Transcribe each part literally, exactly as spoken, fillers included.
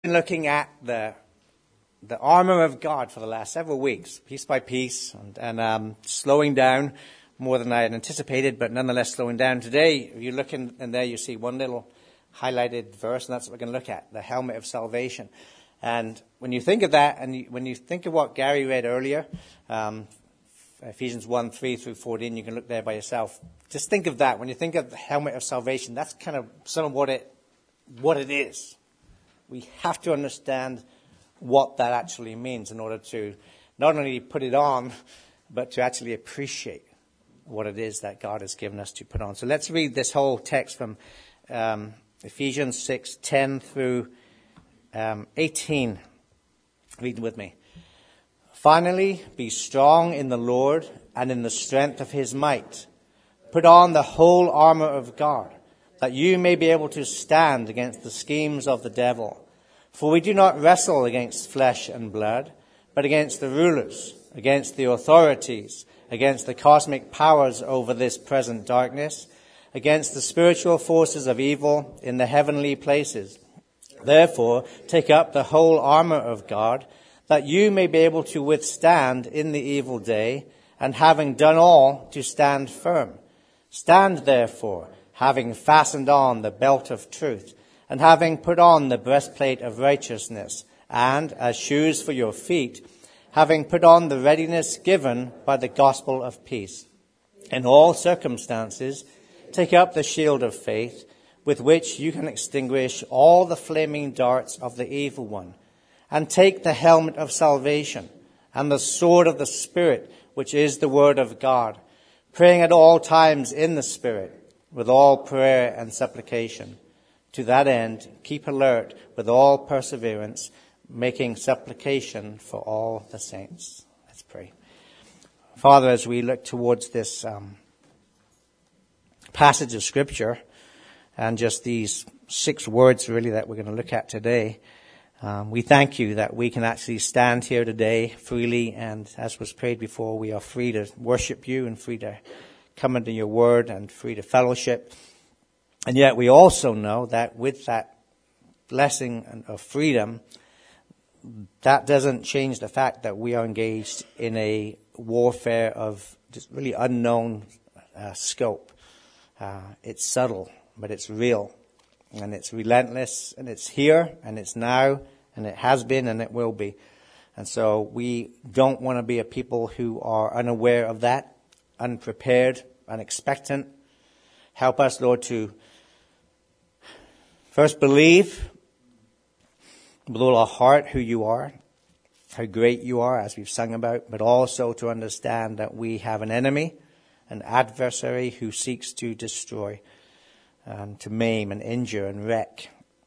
been looking at the the armor of God for the last several weeks, piece by piece, and, and um, slowing down more than I had anticipated, but nonetheless slowing down. Today, if you look in, in there, you see one little highlighted verse, and that's what we're going to look at, the helmet of salvation. And when you think of that, and you, when you think of what Gary read earlier, um, Ephesians one, three through fourteen, you can look there by yourself. Just think of that. When you think of the helmet of salvation, that's kind of some of what it what it is. We have to understand what that actually means in order to not only put it on, but to actually appreciate what it is that God has given us to put on. So let's read this whole text from um, Ephesians six, ten through um, eighteen. Read with me. Finally, be strong in the Lord and in the strength of his might. Put on the whole armor of God, that you may be able to stand against the schemes of the devil. For we do not wrestle against flesh and blood, but against the rulers, against the authorities, against the cosmic powers over this present darkness, against the spiritual forces of evil in the heavenly places. Therefore, take up the whole armor of God, that you may be able to withstand in the evil day, and having done all, to stand firm. Stand therefore, having fastened on the belt of truth, and having put on the breastplate of righteousness, and, as shoes for your feet, having put on the readiness given by the gospel of peace. In all circumstances, take up the shield of faith, with which you can extinguish all the flaming darts of the evil one, and take the helmet of salvation, and the sword of the Spirit, which is the word of God, praying at all times in the Spirit, with all prayer and supplication. To that end, keep alert with all perseverance, making supplication for all the saints. Let's pray. Father, as we look towards this um, passage of Scripture, and just these six words really that we're going to look at today, um, we thank you that we can actually stand here today freely, and as was prayed before, we are free to worship you and free to come into your word and free to fellowship. And yet we also know that with that blessing of freedom, that doesn't change the fact that we are engaged in a warfare of just really unknown uh, scope. Uh, it's subtle, but it's real, and it's relentless, and it's here, and it's now, and it has been, and it will be. And so we don't want to be a people who are unaware of that, unprepared, unexpectant. Help us, Lord, to first believe with all our heart who you are, how great you are, as we've sung about, but also to understand that we have an enemy, an adversary who seeks to destroy, and to maim and injure and wreck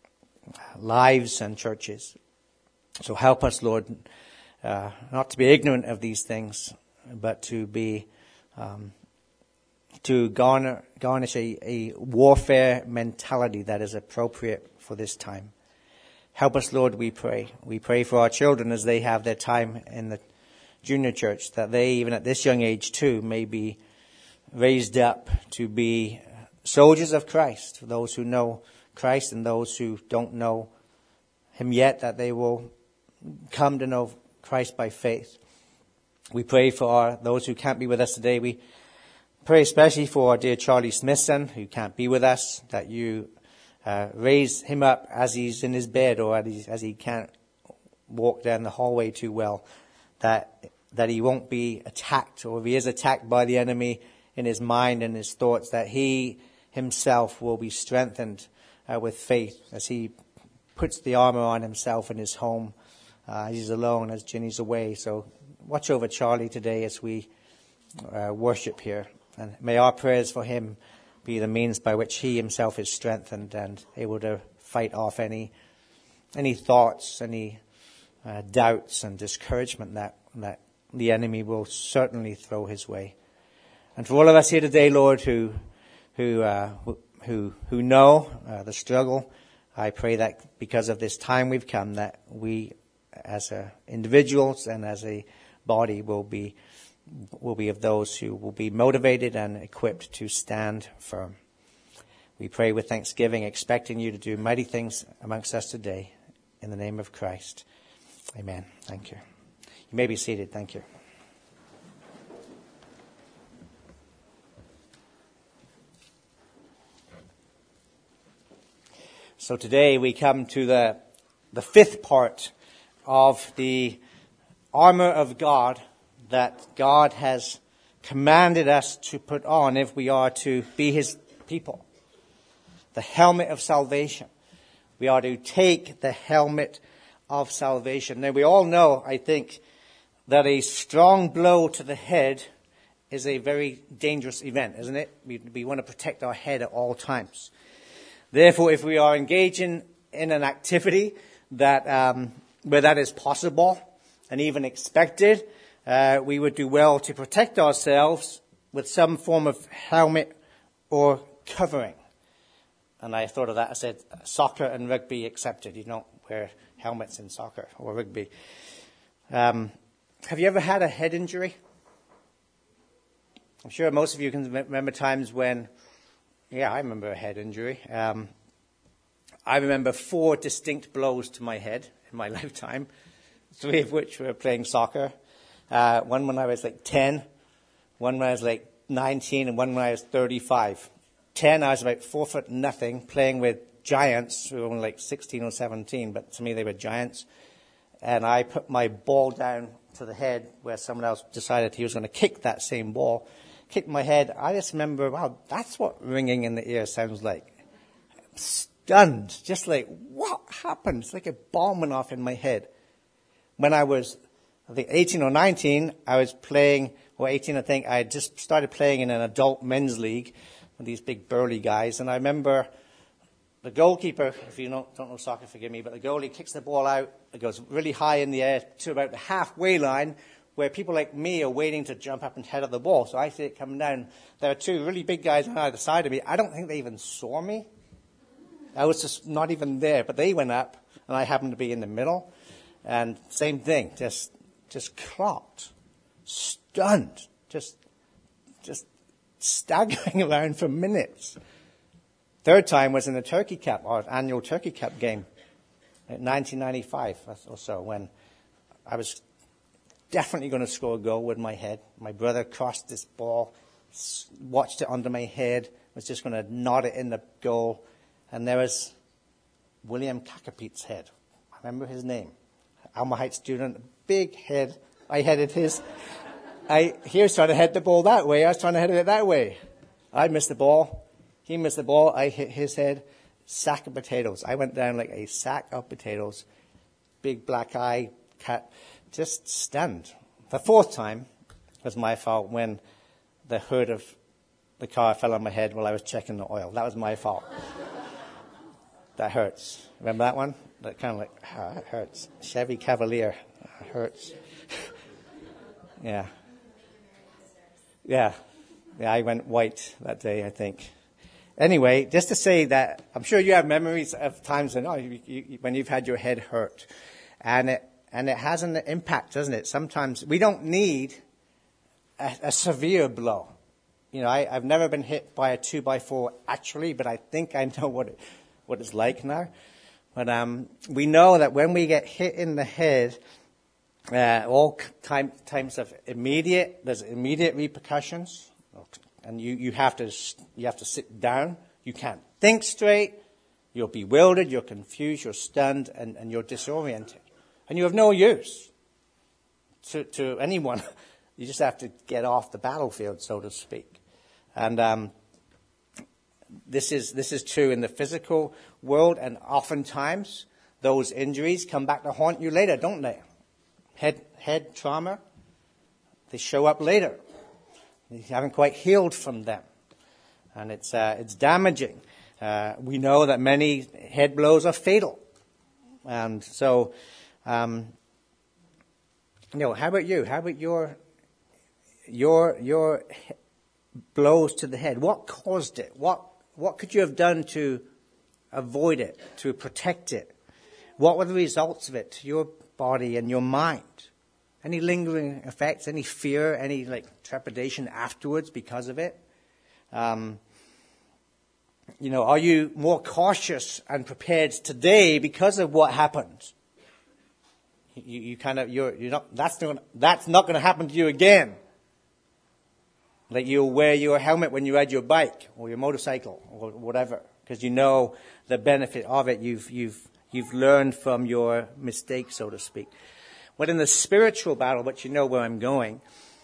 lives and churches. So help us, Lord, uh, not to be ignorant of these things, but to be um, to garner, garnish a, a warfare mentality that is appropriate for this time. Help us, Lord, we pray. We pray for our children as they have their time in the junior church, that they, even at this young age too, may be raised up to be soldiers of Christ, for those who know Christ and those who don't know him yet, that they will come to know Christ by faith. We pray for our, those who can't be with us today. We pray especially for our dear Charlie Smithson, who can't be with us, that you uh, raise him up as he's in his bed, or as he, as he can't walk down the hallway too well, that that he won't be attacked, or if he is attacked by the enemy in his mind and his thoughts, that he himself will be strengthened uh, with faith as he puts the armor on himself in his home. Uh, he's alone as Ginny's away. So watch over Charlie today as we uh, worship here. And may our prayers for him be the means by which he himself is strengthened and able to fight off any any thoughts, any uh, doubts and discouragement that, that the enemy will certainly throw his way. And for all of us here today, Lord, who who uh, who who know uh, the struggle, I pray that because of this time we've come, that we as a individuals and as a body will be will be of those who will be motivated and equipped to stand firm. We pray with thanksgiving, expecting you to do mighty things amongst us today. in the name of Christ. Amen. Thank you. You may be seated. Thank you. So today we come to the the fifth part of the armor of God that God has commanded us to put on if we are to be his people. The helmet of salvation. We are to take the helmet of salvation. Now we all know, I think, that a strong blow to the head is a very dangerous event, isn't it? We, we want to protect our head at all times. Therefore, if we are engaging in an activity that um, where that is possible and even expected, uh, we would do well to protect ourselves with some form of helmet or covering. And I thought of that. I said, soccer and rugby accepted. You don't wear helmets in soccer or rugby. Um, have you ever had a head injury? I'm sure most of you can remember times when, yeah, I remember a head injury. Um, I remember four distinct blows to my head in my lifetime, three of which were playing soccer. Uh, one when I was like ten, one when I was like nineteen, and one when I was thirty-five. ten, I was about four foot nothing, playing with giants who were only like sixteen or seventeen, but to me they were giants. And I put my ball down to the head where someone else decided he was going to kick that same ball. Kicked my head. I just remember, wow, that's what ringing in the ear sounds like. I'm stunned. Just like, what happened? It's like a bomb went off in my head. When I was, I think, eighteen or nineteen, I was playing, or eighteen, I think, I had just started playing in an adult men's league with these big burly guys. And I remember the goalkeeper, if you don't, don't know soccer, forgive me, but the goalie kicks the ball out. It goes really high in the air to about the halfway line, where people like me are waiting to jump up and head at the ball. So I see it coming down. There are two really big guys on either side of me. I don't think they even saw me. I was just not even there. But they went up, and I happened to be in the middle. And same thing, just just clocked, stunned, just just staggering around for minutes. Third time was in the Turkey Cup, our annual Turkey Cup game in nineteen ninety-five or so, when I was definitely going to score a goal with my head. My brother crossed this ball, watched it under my head, was just going to nod it in the goal. And there was William Kakapet's head. I remember his name. Alma Heights student, big head. I headed his. I, he was trying to head the ball that way. I was trying to head it that way. I missed the ball. He missed the ball. I hit his head. Sack of potatoes. I went down like a sack of potatoes. Big black eye, cut. Just stunned. The fourth time was my fault when the hood of the car fell on my head while I was checking the oil. That was my fault. That hurts. Remember that one? That kind of like, ah, it hurts. Chevy Cavalier. It hurts. yeah. Yeah. Yeah, I went white that day, I think. Anyway, just to say that I'm sure you have memories of times when, oh, you, you, when you've had your head hurt. And it And it has an impact, doesn't it? Sometimes we don't need a, a severe blow. You know, I, I've never been hit by a two by four actually, but I think I know what it, what it's like now. But um, we know that when we get hit in the head, uh, all time, times of immediate, there's immediate repercussions, and you, you have to you have to sit down. You can't think straight. You're bewildered. You're confused. You're stunned, and, and you're disoriented. And you have no use to, to anyone. You just have to get off the battlefield, so to speak. And um, this is this is true in the physical world, and oftentimes those injuries come back to haunt you later, don't they? Head head trauma, they show up later. You haven't quite healed from them, and it's uh, it's damaging. Uh, we know that many head blows are fatal, and so. Um, you know, how about you? How about your your your blows to the head? What caused it? What what could you have done to avoid it, to protect it? What were the results of it to your body and your mind? Any lingering effects? Any fear? Any like trepidation afterwards because of it? Um, You know, are you more cautious and prepared today because of what happened? You, you kind of, you're, you're not, that's not, that's not going to happen to you again. That you'll wear your helmet when you ride your bike or your motorcycle or whatever, because you know the benefit of it. You've, you've, you've learned from your mistakes, so to speak. But in the spiritual battle, but you know where I'm going,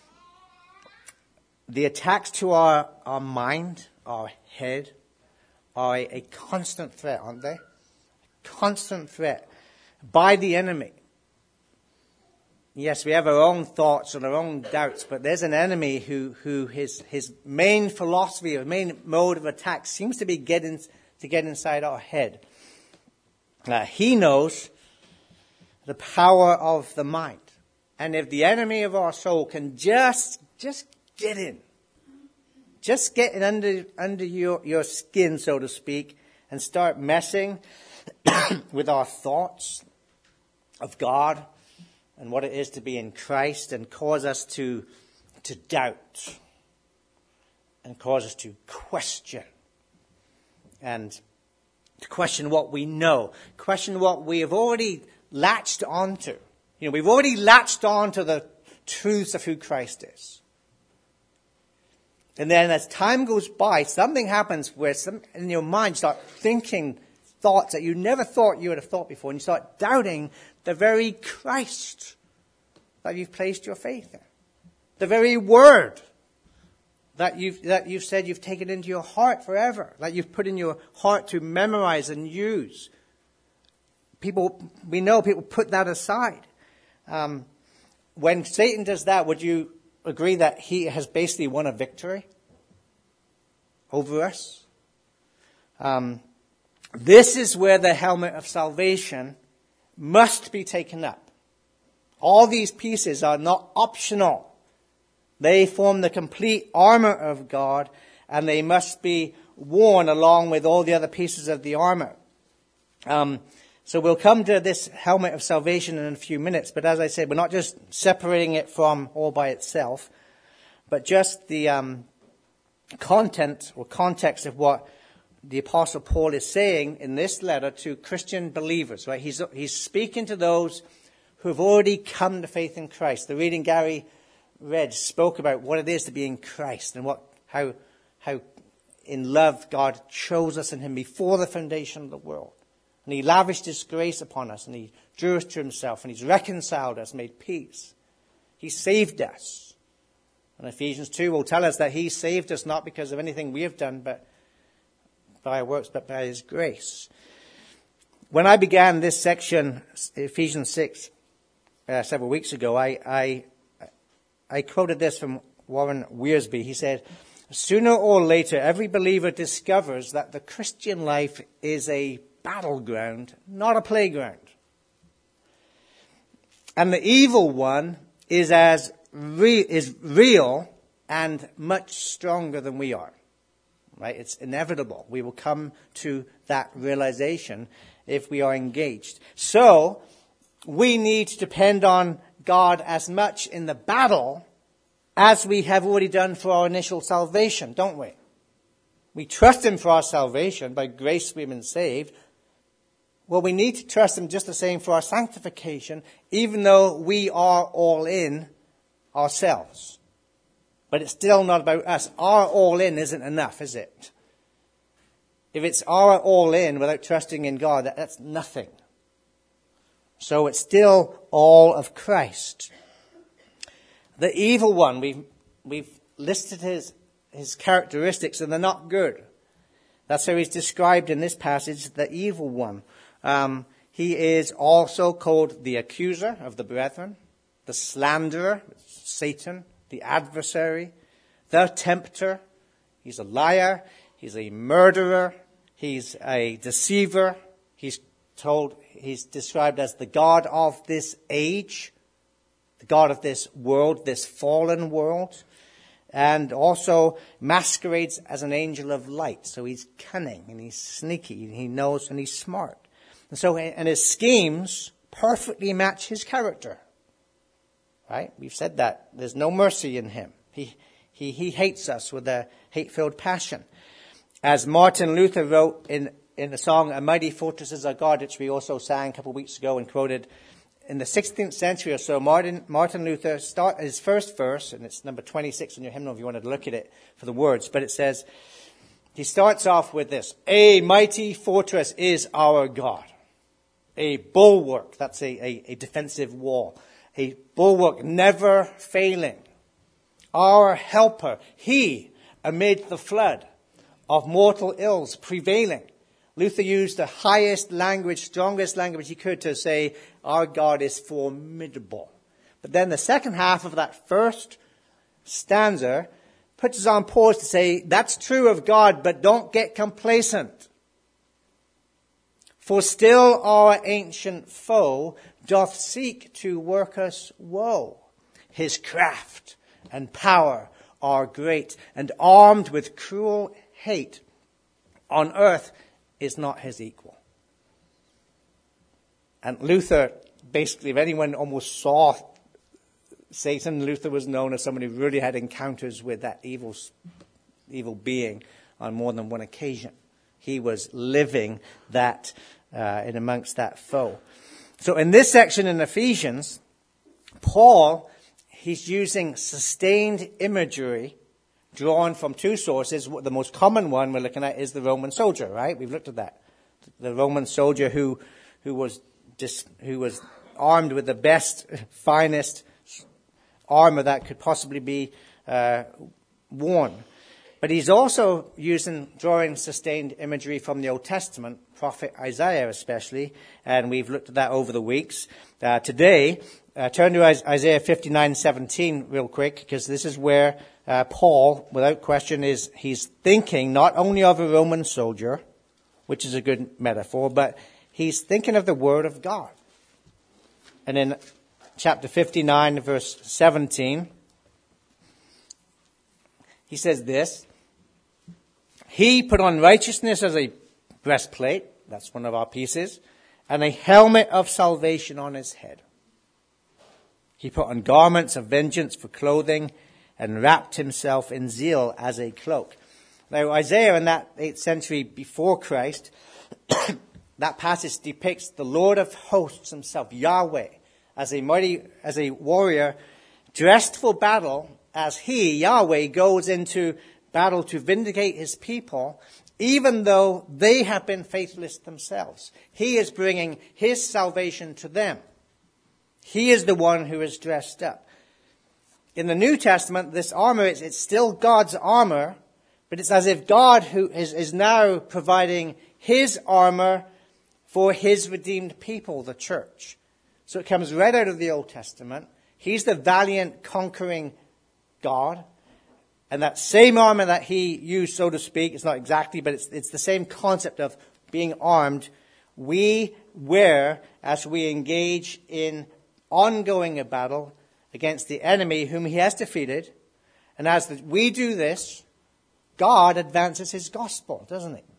the attacks to our, our mind, our head, are a, a constant threat, aren't they? A constant threat by the enemy. Yes, we have our own thoughts and our own doubts, but there's an enemy who, who his, his main philosophy or main mode of attack seems to be getting to get inside our head. Uh, he knows the power of the mind. And if the enemy of our soul can just, just get in, just get in under, under your, your skin, so to speak, and start messing with our thoughts of God and what it is to be in Christ, and cause us to, to doubt, and cause us to question, and to question what we know, question what we have already latched onto. You know, we've already latched onto the truths of who Christ is. And then as time goes by, something happens where some, in your mind you start thinking thoughts that you never thought you would have thought before, and you start doubting the very Christ that you've placed your faith in. The very word that you've, that you've said you've taken into your heart forever, that you've put in your heart to memorize and use. People, we know people put that aside. Um, when Satan does that, would you agree that he has basically won a victory over us? Um, this is where the helmet of salvation must be taken up. All these pieces are not optional. They form the complete armor of God, and they must be worn along with all the other pieces of the armor. Um, so we'll come to this helmet of salvation in a few minutes, but as I said, we're not just separating it from all by itself, but just the um, content or context of what the Apostle Paul is saying in this letter to Christian believers, right? He's, he's speaking to those who have already come to faith in Christ. The reading Gary read spoke about what it is to be in Christ, and what, how, how in love God chose us in him before the foundation of the world. And he lavished his grace upon us, and he drew us to himself, and he's reconciled us, made peace. He saved us. And Ephesians two will tell us that he saved us not because of anything we have done, but by our works, but by his grace. When I began this section, Ephesians six, uh, several weeks ago, I, I, I quoted this from Warren Wiersbe. He said, "Sooner or later, every believer discovers that the Christian life is a battleground, not a playground. And the evil one is as re- is real and much stronger than we are." Right? It's inevitable. We will come to that realization if we are engaged. So, we need to depend on God as much in the battle as we have already done for our initial salvation, don't we? We trust him for our salvation. By grace we've been saved. Well, we need to trust him just the same for our sanctification, even though we are all in ourselves. But it's still not about us. Our all in isn't enough, is it? If it's our all in without trusting in God, that, that's nothing. So it's still all of Christ. The evil one, we've, we've listed his, his characteristics, and they're not good. That's how he's described in this passage, the evil one. Um, he is also called the accuser of the brethren, the slanderer, Satan, the adversary, the tempter. He's a liar. He's a murderer. He's a deceiver. He's told, he's described as the God of this age, the God of this world, this fallen world, and also masquerades as an angel of light. So he's cunning and he's sneaky and he knows and he's smart. And so, and his schemes perfectly match his character. Right? We've said that. There's no mercy in him. He, he, he hates us with a hate-filled passion. As Martin Luther wrote in, in the song, A Mighty Fortress is Our God, which we also sang a couple of weeks ago and quoted, in the sixteenth century or so, Martin, Martin Luther, start his first verse, and it's number twenty-six in your hymnal if you wanted to look at it for the words, but it says, he starts off with this, a mighty fortress is our God. A bulwark, that's a, a, a defensive wall. A bulwark never failing. Our helper, he, amid the flood of mortal ills prevailing. Luther used the highest language, strongest language he could to say, our God is formidable. But then the second half of that first stanza puts us on pause to say, that's true of God, but don't get complacent. For still our ancient foe doth seek to work us woe. His craft and power are great, and armed with cruel hate, on earth is not his equal. And Luther, basically, if anyone almost saw Satan, Luther was known as someone who really had encounters with that evil, evil being on more than one occasion. He was living that uh, in amongst that foe. So in this section in Ephesians, Paul, he's using sustained imagery drawn from two sources. The most common one we're looking at is the Roman soldier, right? We've looked at that. The Roman soldier who who was just, who was armed with the best, finest armor that could possibly be uh, worn. But he's also using, drawing sustained imagery from the Old Testament, prophet Isaiah especially, and we've looked at that over the weeks. Uh, today, uh, turn to Isaiah fifty-nine seventeen real quick, because this is where uh, Paul, without question, is he's thinking not only of a Roman soldier, which is a good metaphor, but he's thinking of the Word of God. And in chapter fifty-nine, verse seventeen, he says this, he put on righteousness as a breastplate, that's one of our pieces, and a helmet of salvation on his head. He put on garments of vengeance for clothing and wrapped himself in zeal as a cloak. Now, Isaiah in that eighth century before Christ, that passage depicts the Lord of hosts himself, Yahweh, as a mighty, as a warrior dressed for battle, as he, Yahweh, goes into battle to vindicate his people, even though they have been faithless themselves. He is bringing his salvation to them. He is the one who is dressed up. In the New Testament, this armor, it's, it's still God's armor, but it's as if God who is, is now providing his armor for his redeemed people, the church. So it comes right out of the Old Testament. He's the valiant, conquering God. And that same armor that he used, so to speak, it's not exactly, but it's, it's the same concept of being armed, we wear as we engage in ongoing battle against the enemy whom he has defeated. And as the, we do this, God advances his gospel, doesn't he?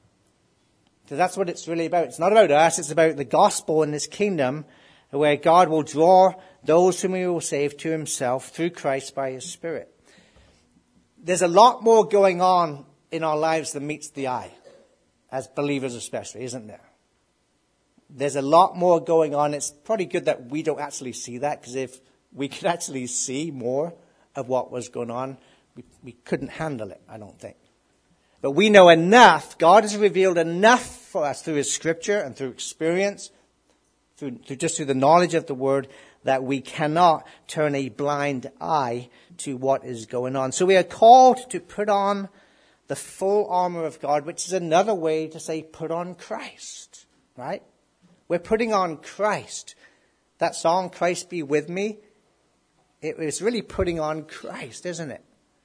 So that's what it's really about. It's not about us, it's about the gospel in this kingdom where God will draw those whom he will save to himself through Christ by his Spirit. There's a lot more going on in our lives than meets the eye, as believers especially, isn't there? There's a lot more going on. It's probably good that we don't actually see that, because if we could actually see more of what was going on, we, we couldn't handle it, I don't think. But we know enough. God has revealed enough for us through his scripture and through experience, through, through just through the knowledge of the word, that we cannot turn a blind eye to what is going on. So we are called to put on the full armor of God, which is another way to say put on Christ, right? We're putting on Christ. That song, Christ Be With Me, it is really putting on Christ, isn't it?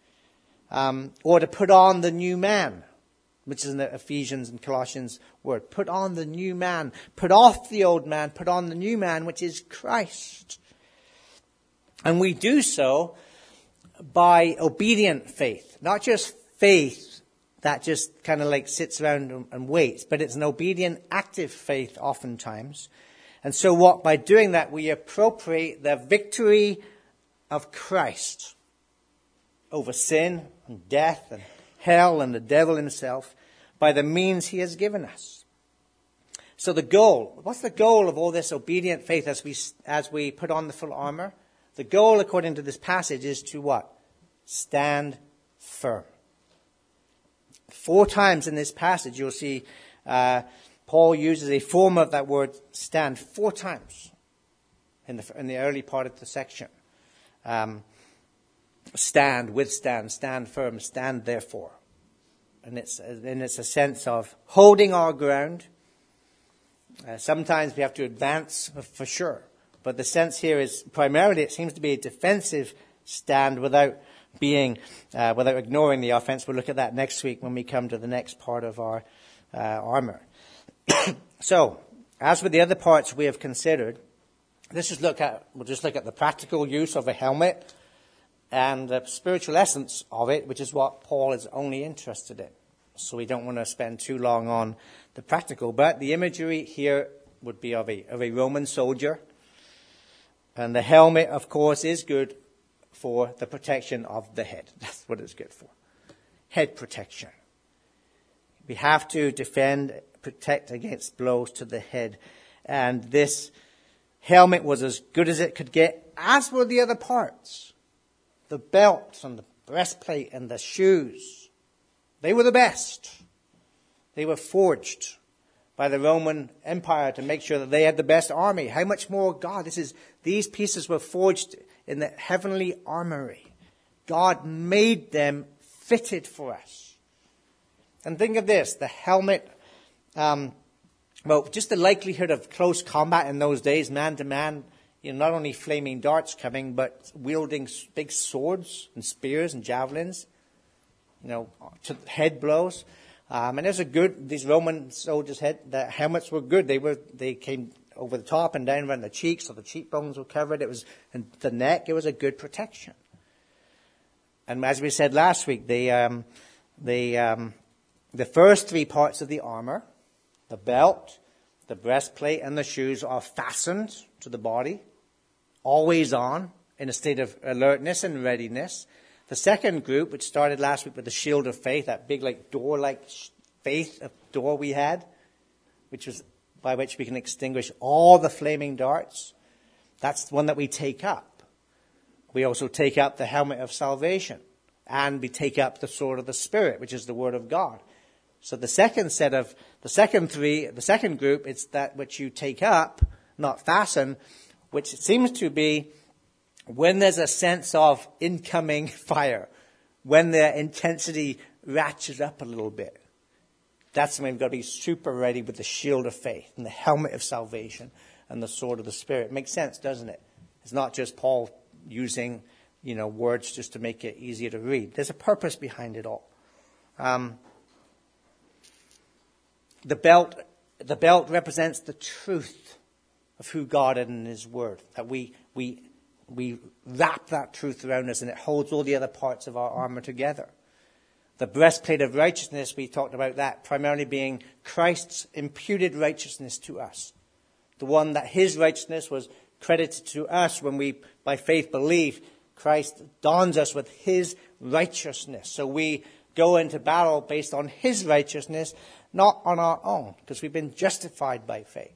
Um, or to put on the new man, which is in the Ephesians and Colossians word. Put on the new man. Put off the old man. Put on the new man, which is Christ. And we do so by obedient faith. Not just faith that just kind of like sits around and, and waits, but it's an obedient, active faith oftentimes. And so what, by doing that, we appropriate the victory of Christ over sin and death and hell and the devil himself by the means he has given us. So the goal, what's the goal of all this obedient faith as we, as we put on the full armor? The goal, according to this passage, is to what? Stand firm. Four times in this passage, you'll see uh, Paul uses a form of that word stand four times in the, in the early part of the section. Um, stand, withstand, stand firm, stand therefore. And it's, and it's a sense of holding our ground. Uh, sometimes we have to advance for sure. But the sense here is primarily it seems to be a defensive stand without being, uh, without ignoring the offense. We'll look at that next week when we come to the next part of our uh, armor. So, as with the other parts we have considered, let's just look at, we'll just look at the practical use of a helmet and the spiritual essence of it, which is what Paul is only interested in. So we don't want to spend too long on the practical, but the imagery here would be of a, of a Roman soldier. And the helmet, of course, is good for the protection of the head. That's what it's good for. Head protection. We have to defend, protect against blows to the head. And this helmet was as good as it could get, as were the other parts. The belt and the breastplate and the shoes. They were the best. They were forged by the Roman Empire to make sure that they had the best army. How much more God? This is, these pieces were forged in the heavenly armory. God made them fitted for us. And think of this, the helmet, um, well, just the likelihood of close combat in those days, man to man, you know, not only flaming darts coming, but wielding big swords and spears and javelins, you know, to head blows. Um, and there's a good, these Roman soldiers' head, the helmets were good. They were, they came over the top and down around the cheeks, so the cheekbones were covered. It was, and the neck, it was a good protection. And as we said last week, the, um, the, um, the first three parts of the armor, the belt, the breastplate, and the shoes are fastened to the body, always on, in a state of alertness and readiness. The second group, which started last week with the shield of faith, that big like door-like faith of door we had, which was by which we can extinguish all the flaming darts. That's the one that we take up. We also take up the helmet of salvation, and we take up the sword of the Spirit, which is the word of God. So the second set of, the second three, the second group, it's that which you take up, not fasten, which seems to be when there's a sense of incoming fire, when the intensity ratchets up a little bit. That's when we've got to be super ready with the shield of faith and the helmet of salvation and the sword of the Spirit. It makes sense, doesn't it? It's not just Paul using, you know, words just to make it easier to read. There's a purpose behind it all. Um, the belt, the belt represents the truth of who God is in His Word. That we we we wrap that truth around us, and it holds all the other parts of our armor together. The breastplate of righteousness, we talked about that primarily being Christ's imputed righteousness to us. The one that His righteousness was credited to us when we, by faith, believe Christ dons us with His righteousness. So we go into battle based on His righteousness, not on our own, because we've been justified by faith.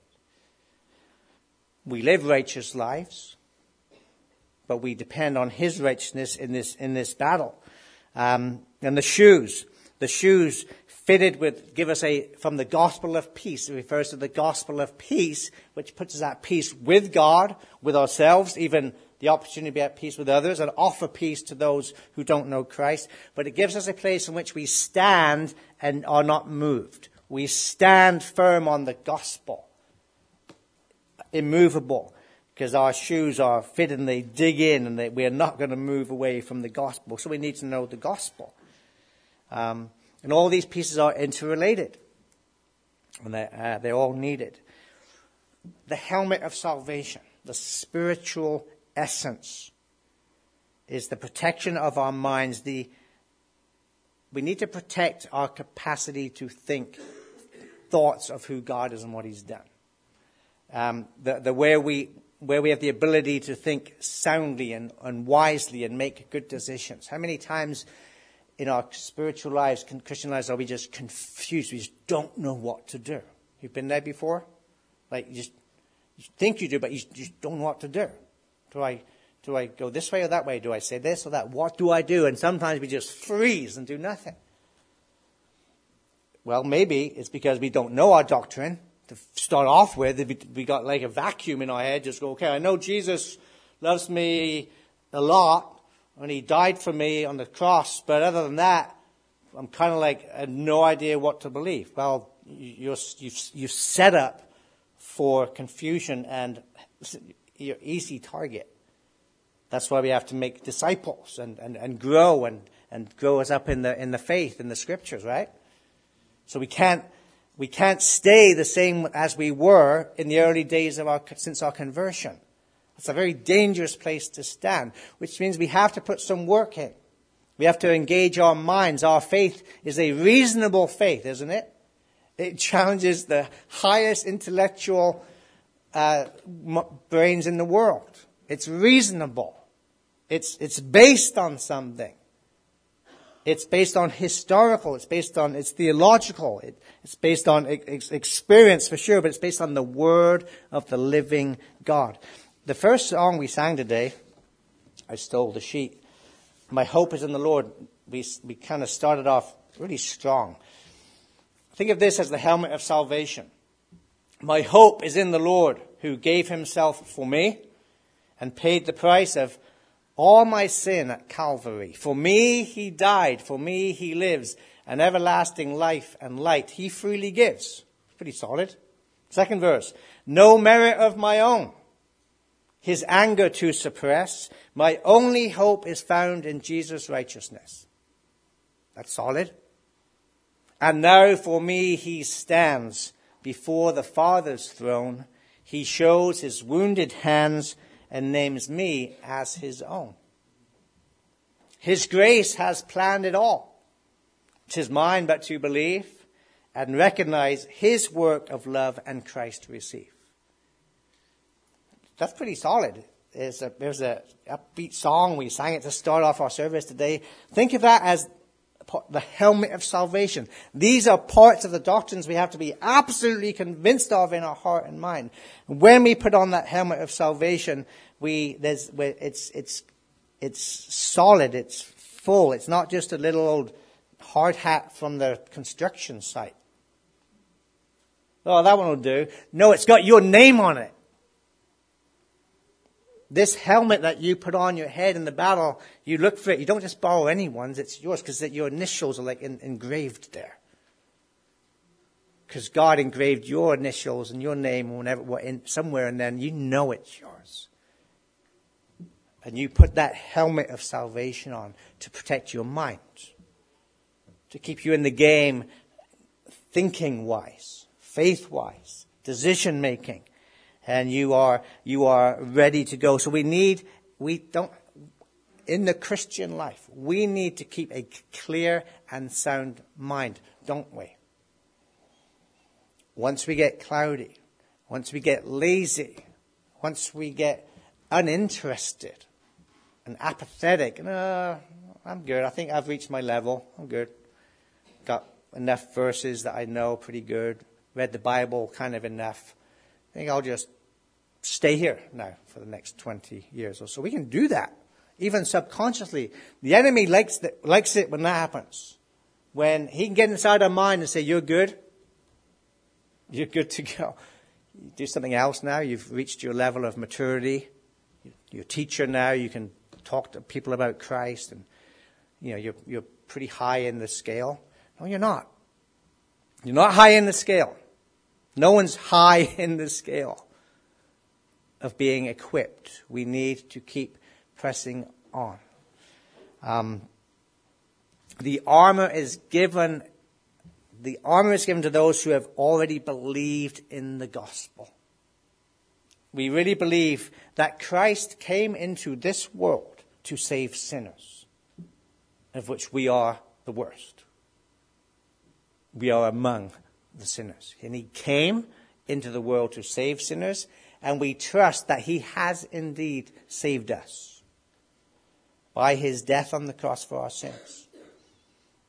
We live righteous lives, but we depend on His righteousness in this in this battle. Um, and the shoes, the shoes fitted with, give us a, from the gospel of peace. It refers to the gospel of peace, which puts us at peace with God, with ourselves, even the opportunity to be at peace with others, and offer peace to those who don't know Christ. But it gives us a place in which we stand and are not moved. We stand firm on the gospel, immovable, because our shoes are fitted and they dig in, and they, we are not going to move away from the gospel. So we need to know the gospel. Um, and all these pieces are interrelated, and they're, uh, they're all needed. The helmet of salvation, the spiritual essence, is the protection of our minds. The we need to protect our capacity to think thoughts of who God is and what He's done. Um, the, the where we where we have the ability to think soundly and, and wisely and make good decisions. How many times in our spiritual lives, Christian lives, are we just confused? We just don't know what to do. You've been there before? Like, you just you think you do, but you just don't know what to do. Do I, do I go this way or that way? Do I say this or that? What do I do? And sometimes we just freeze and do nothing. Well, maybe it's because we don't know our doctrine. To start off with, we got like a vacuum in our head. Just go, okay, I know Jesus loves me a lot, and he died for me on the cross. But other than that, I'm kind of like, I have no idea what to believe. Well, you're, you've, you've set up for confusion, and you're easy target. That's why we have to make disciples and, and, and grow and, and grow us up in the in the faith, in the scriptures, right? So we can't we can't stay the same as we were in the early days of our since our conversion. It's a very dangerous place to stand, which means we have to put some work in. We have to engage our minds. Our faith is a reasonable faith, isn't it? It challenges the highest intellectual uh, brains in the world. It's reasonable. It's it's based on something. It's based on historical. It's based on, it's theological. It, it's based on ex- experience for sure, but it's based on the word of the living God. The first song we sang today, I stole the sheet. My hope is in the Lord. We, we kind of started off really strong. Think of this as the helmet of salvation. My hope is in the Lord, who gave himself for me and paid the price of all my sin at Calvary. For me he died, for me he lives, an everlasting life and light he freely gives. Pretty solid. Second verse. No merit of my own, his anger to suppress. My only hope is found in Jesus' righteousness. That's solid. And now for me he stands before the Father's throne. He shows his wounded hands and names me as his own. His grace has planned it all. 'Tis mine but to believe and recognize his work of love and Christ receive. That's pretty solid. There's a, there's a upbeat song. We sang it to start off our service today. Think of that as the helmet of salvation. These are parts of the doctrines we have to be absolutely convinced of in our heart and mind. When we put on that helmet of salvation, we there's it's it's it's solid. It's full. It's not just a little old hard hat from the construction site. Oh, that one will do. No, it's got your name on it. This helmet that you put on your head in the battle, you look for it. You don't just borrow anyone's. It's yours because your initials are like in, engraved there. Because God engraved your initials and your name whenever, in, somewhere, and then you know it's yours. And you put that helmet of salvation on to protect your mind, to keep you in the game thinking-wise, faith-wise, decision-making. And you are you are ready to go. So we need, we don't, in the Christian life, we need to keep a clear and sound mind, don't we? Once we get cloudy, once we get lazy, once we get uninterested and apathetic, no, I'm good. I think I've reached my level. I'm good. Got enough verses that I know pretty good. Read the Bible kind of enough. I think I'll just stay here now for the next twenty years or so. We can do that, even subconsciously. The enemy likes, the, likes it when that happens. When he can get inside our mind and say, you're good. You're good to go. You do something else now. You've reached your level of maturity. You're a teacher now. You can talk to people about Christ. And, you know, you're, you're pretty high in the scale. No, you're not. You're not high in the scale. No one's high in the scale of being equipped. We need to keep pressing on. Um, the armor is given, the armor is given to those who have already believed in the gospel. We really believe that Christ came into this world to save sinners, of which we are the worst. We are among the sinners. And he came into the world to save sinners, and we trust that he has indeed saved us by his death on the cross for our sins.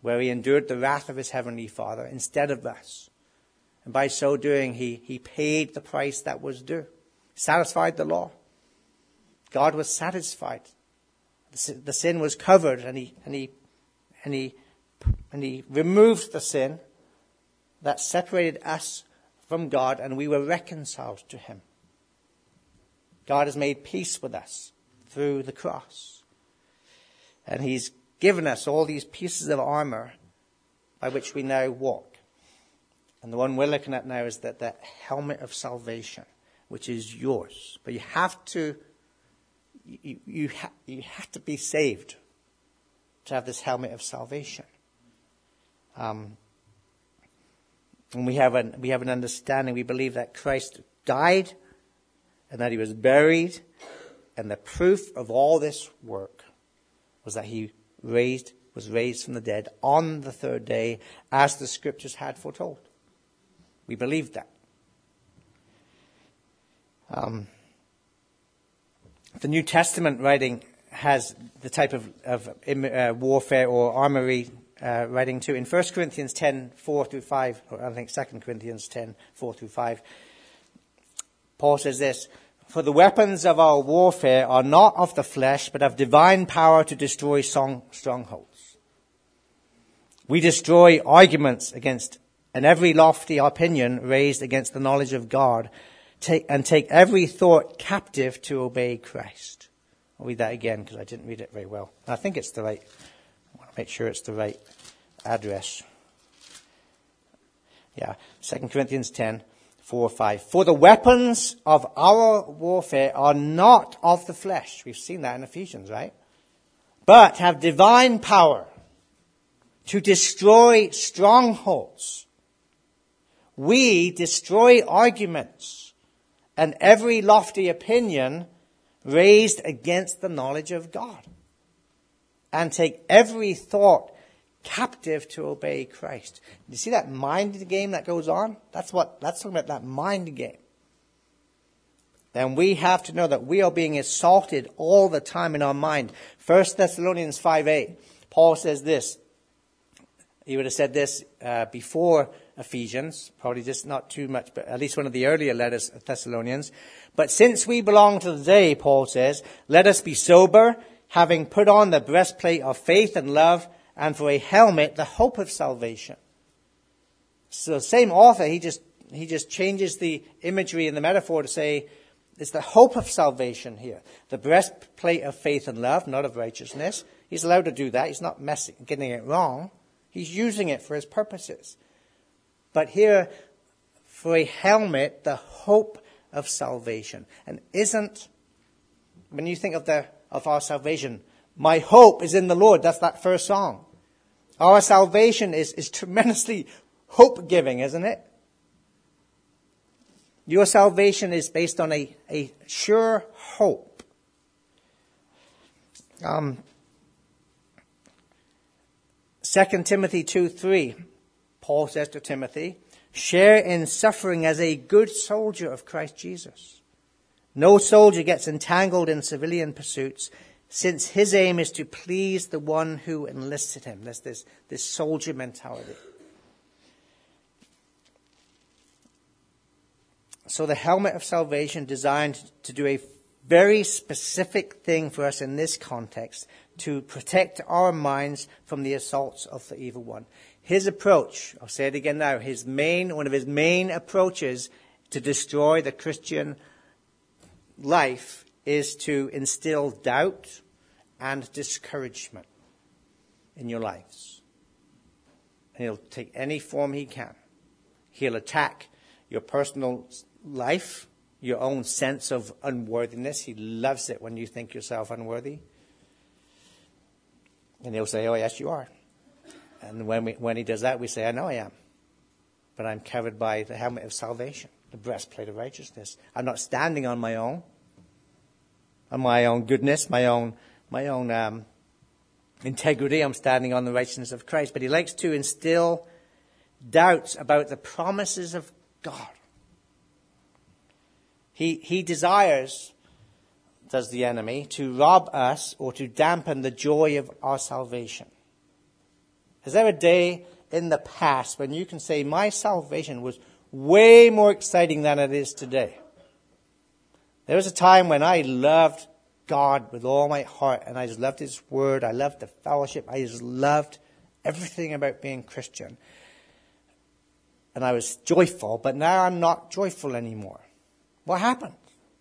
where he endured the wrath of his heavenly Father instead of us. And by so doing, he, he paid the price that was due, satisfied the law. God was satisfied. The, the sin was covered, and he, and he, and he, and he removed the sin that separated us from God, and we were reconciled to him. God has made peace with us through the cross. And he's given us all these pieces of armor by which we now walk. And the one we're looking at now is that, that helmet of salvation, which is yours. But you have to, you, you, ha, you have to be saved to have this helmet of salvation. Um, and we have an, we have an understanding. We believe that Christ died and that he was buried. And the proof of all this work was that he raised, was raised from the dead on the third day, as the scriptures had foretold. We believe that. Um, the New Testament writing has the type of, of uh, warfare or armory uh, writing too. In First Corinthians ten, four through five, or I think Second Corinthians ten, four through five, Paul says this: "For the weapons of our warfare are not of the flesh, but of divine power to destroy strong, strongholds. We destroy arguments against and every lofty opinion raised against the knowledge of God, take, and take every thought captive to obey Christ." I'll read that again because I didn't read it very well. I think it's the right, I want to make sure it's the right address. Yeah, Second Corinthians ten, four, five. "For the weapons of our warfare are not of the flesh." We've seen that in Ephesians, right? "But have divine power to destroy strongholds. We destroy arguments and every lofty opinion raised against the knowledge of God, and take every thought captive to obey Christ." You see that mind game that goes on? That's what, that's talking about, that mind game. Then we have to know that we are being assaulted all the time in our mind. First Thessalonians five eight, Paul says this. He would have said this uh, before Ephesians, probably just not too much, but at least one of the earlier letters of Thessalonians. "But since we belong to the day," Paul says, "let us be sober, having put on the breastplate of faith and love, and for a helmet, the hope of salvation." So the same author, he just he just changes the imagery and the metaphor to say it's the hope of salvation here. The breastplate of faith and love, not of righteousness. He's allowed to do that. He's not messing, getting it wrong. He's using it for his purposes. But here, for a helmet, the hope of salvation. And isn't, when you think of the of our salvation, my hope is in the Lord. That's that first song. Our salvation is, is tremendously hope-giving, isn't it? Your salvation is based on a, a sure hope. Um, Second Timothy two three, Paul says to Timothy, "Share in suffering as a good soldier of Christ Jesus. No soldier gets entangled in civilian pursuits, since his aim is to please the one who enlisted him." There's this, this soldier mentality. So the helmet of salvation designed to do a very specific thing for us in this context, to protect our minds from the assaults of the evil one. His approach, I'll say it again now, his main, one of his main approaches to destroy the Christian life is to instill doubt and discouragement in your lives. And he'll take any form he can. He'll attack your personal life, your own sense of unworthiness. He loves it when you think yourself unworthy. And he'll say, "Oh, yes, you are." And when we, when he does that, we say, "I know I am. But I'm covered by the helmet of salvation, the breastplate of righteousness. I'm not standing on my own, on my own goodness, my own, my own um, integrity. I'm standing on the righteousness of Christ." But he likes to instill doubts about the promises of God. He, he desires, does the enemy, to rob us or to dampen the joy of our salvation. Is there a day in the past when you can say, my salvation was way more exciting than it is today? There was a time when I loved God with all my heart, and I just loved His Word. I loved the fellowship. I just loved everything about being Christian. And I was joyful, but now I'm not joyful anymore. What happened?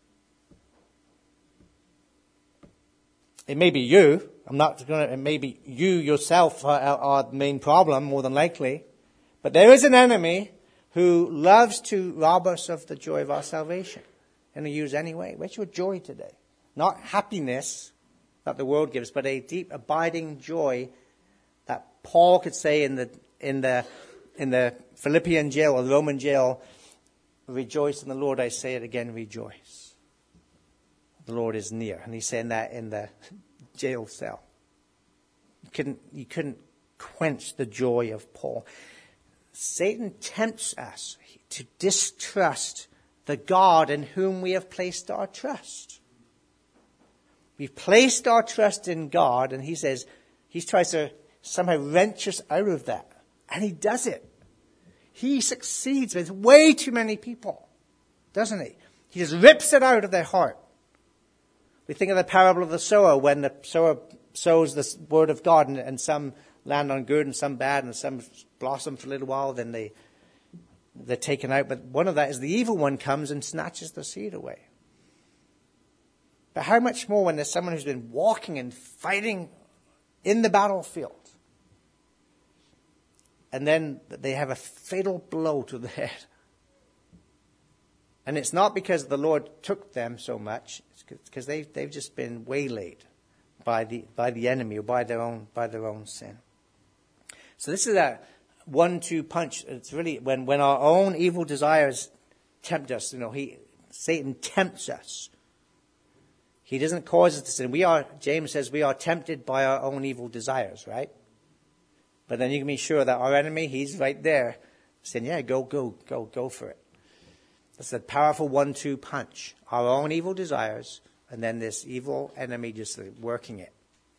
It may be you. I'm not going to, it may be you yourself are, are the main problem, more than likely. But there is an enemy who loves to rob us of the joy of our salvation. And he use anyway. Where's your joy today? Not happiness that the world gives, but a deep, abiding joy that Paul could say in the in the in the Philippian jail or the Roman jail, rejoice in the Lord, I say it again, rejoice. The Lord is near. And he's saying that in the jail cell. You couldn't, you couldn't quench the joy of Paul. Satan tempts us to distrust the God in whom we have placed our trust. We've placed our trust in God, and he says, he tries to somehow wrench us out of that. And he does it. He succeeds with way too many people, doesn't he? He just rips it out of their heart. We think of the parable of the sower, when the sower sows the word of God, and, and some land on good and some bad, and some blossom for a little while, then they, they're taken out. But one of that is the evil one comes and snatches the seed away. But how much more when there's someone who's been walking and fighting in the battlefield, and then they have a fatal blow to the head. And it's not because the Lord took them so much, it's because they've, they've just been waylaid by the by the enemy or by their own by their own sin. So this is a one-two punch. It's really when, when our own evil desires tempt us. You know, he Satan tempts us. He doesn't cause us to sin. We are, James says, we are tempted by our own evil desires, right? But then you can be sure that our enemy, he's right there, saying, "Yeah, go, go, go, go for it." It's a powerful one-two punch. Our own evil desires, and then this evil enemy just working it.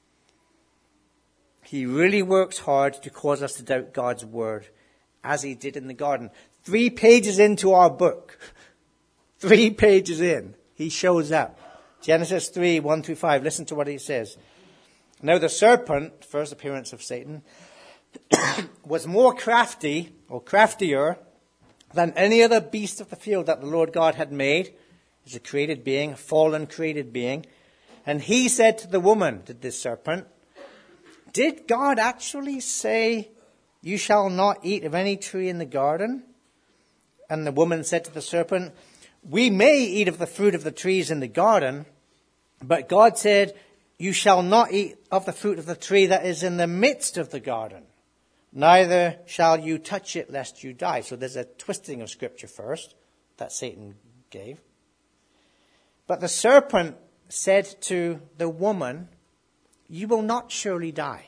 He really works hard to cause us to doubt God's word, as he did in the garden. Three pages into our book, three pages in, he shows up. Genesis three, one through five. Listen to what he says. Now the serpent, first appearance of Satan, was more crafty, or craftier, than any other beast of the field that the Lord God had made. He's a created being, a fallen created being. And he said to the woman, did this serpent, "Did God actually say, 'You shall not eat of any tree in the garden'?" And the woman said to the serpent, "We may eat of the fruit of the trees in the garden, but God said, 'You shall not eat of the fruit of the tree that is in the midst of the garden. Neither shall you touch it lest you die.'" So there's a twisting of scripture first that Satan gave. But the serpent said to the woman, "You will not surely die.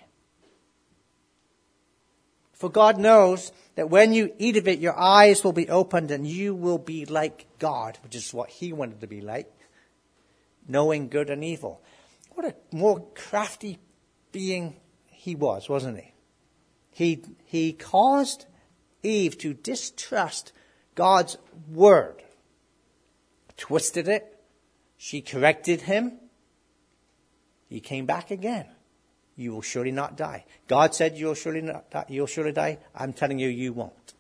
For God knows that when you eat of it, your eyes will be opened and you will be like God," which is what he wanted to be like, knowing good and evil. What a more crafty being he was, wasn't he? He, he caused Eve to distrust God's word. Twisted it. She corrected him. He came back again. "You will surely not die." God said you'll surely not die. You'll surely die. I'm telling you, you won't.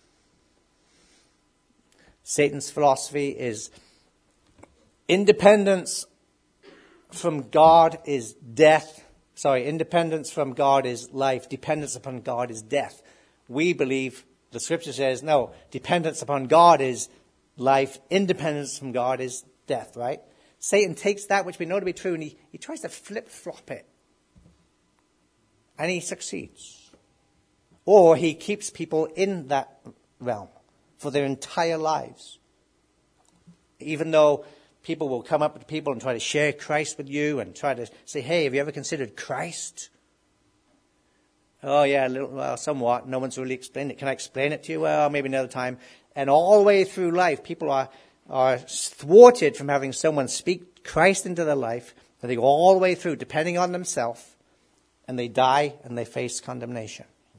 Satan's philosophy is independence from God is death. Sorry, independence from God is life. Dependence upon God is death. We believe, the scripture says, no, dependence upon God is life. Independence from God is death, right? Satan takes that which we know to be true and he, he tries to flip-flop it. And he succeeds. Or he keeps people in that realm for their entire lives. Even though people will come up to people and try to share Christ with you and try to say, "Hey, have you ever considered Christ?" "Oh, yeah, a little, well, somewhat. No one's really explained it. Can I explain it to you?" "Well, maybe another time." And all the way through life, people are, are thwarted from having someone speak Christ into their life. And they go all the way through, depending on themselves. And they die and they face condemnation.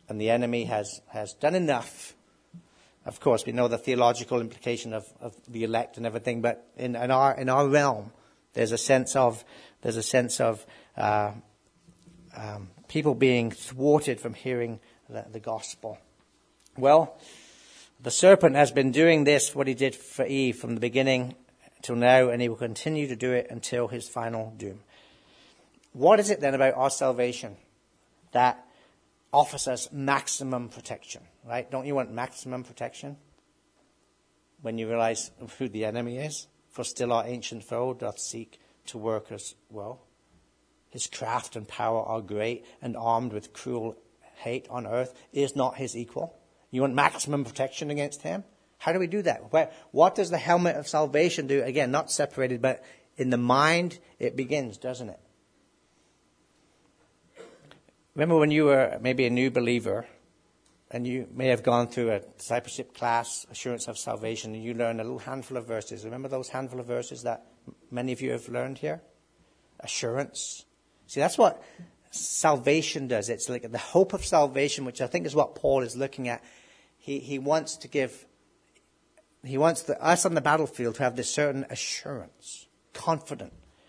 and the enemy has, has done enough. Of course, we know the theological implication of, of the elect and everything, but in, in our in our realm, there's a sense of there's a sense of uh, um, people being thwarted from hearing the, the gospel. Well, the serpent has been doing this, what he did for Eve from the beginning till now, and he will continue to do it until his final doom. What is it then about our salvation that offers us maximum protection, right? Don't you want maximum protection when you realize who the enemy is? For still our ancient foe doth seek to work us well. His craft and power are great, and armed with cruel hate on earth is not his equal. You want maximum protection against him? How do we do that? Where, what does the helmet of salvation do? Again, not separated, but in the mind it begins, doesn't it? Remember when you were maybe a new believer, and you may have gone through a discipleship class, Assurance of Salvation, and you learned a little handful of verses. Remember those handful of verses that many of you have learned here? Assurance. See, that's what salvation does. It's like the hope of salvation, which I think is what Paul is looking at. He he wants to give, he wants the, us on the battlefield to have this certain assurance, confident,